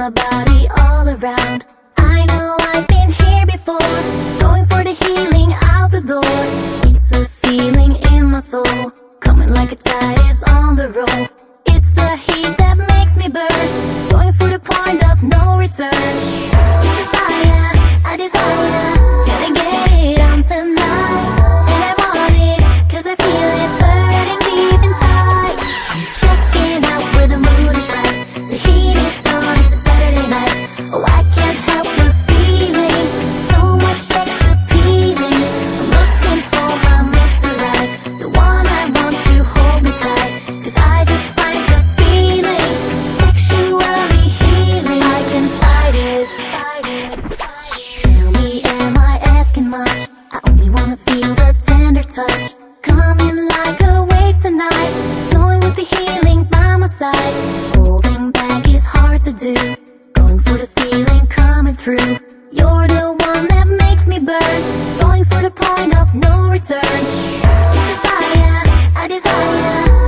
my body all around. I know I've been here before, going for the healing out the door. It's a feeling in my soul, coming like a tide is on the roll. It's a heat that makes me burn, going for the point of no return. It's a fire, a desire, gotta get it on tonight. And I want it, cause I feel it burning deep inside. I'm checking out where the mood is right, the heat is on, it's a Saturday night. Oh, I can't help the feeling, so much sex appealing. I'm looking for my Mr. Right, the one I want to hold me tight. Cause I just find the feeling sexually healing. I can fight it, fight it. Tell me, am I asking much? I only wanna feel the tender touch, coming like a wave tonight, blowing with the healing by my side. Holding back is hard to do, going for the feeling coming through. You're the one that makes me burn, going for the point of no return. It's a fire, a desire,